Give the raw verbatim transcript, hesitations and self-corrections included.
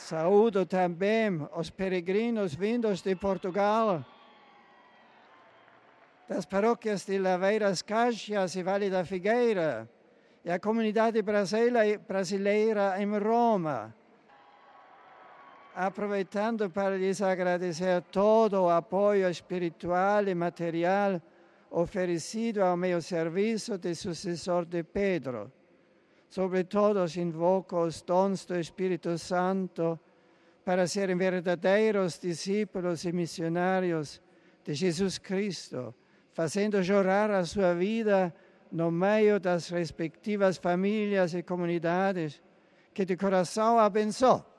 Saúdo também os peregrinos vindos de Portugal, das paróquias de Laveiras Caxias e Vale da Figueira, e a comunidade brasileira em Roma, aproveitando para lhes agradecer todo o apoio espiritual e material oferecido ao meu serviço de sucessor de Pedro. Sobretudo, invoco os dons do Espírito Santo para serem verdadeiros discípulos e missionários de Jesus Cristo, fazendo chorar a sua vida no meio das respectivas famílias e comunidades que de coração abençoo.